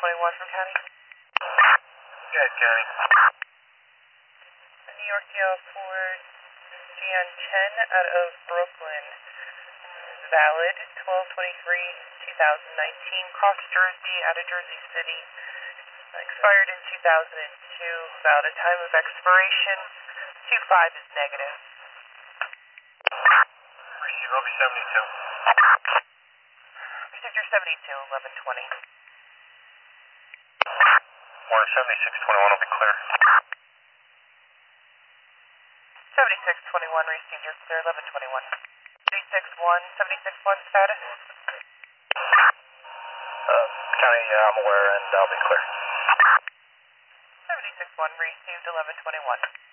1121 from County. Good, County. New York DL for GN10 out of Brooklyn. Valid 12/23/2019. Cross Jersey out of Jersey City. Expired in 2002. About a time of expiration. 25 is negative. Receive, I'll be 72. Procedure 72, 1120. 7621 will be clear. 7621 received, you're clear, 1121. 761 status. County, I'm aware, and I'll be clear. 761 received, 1121.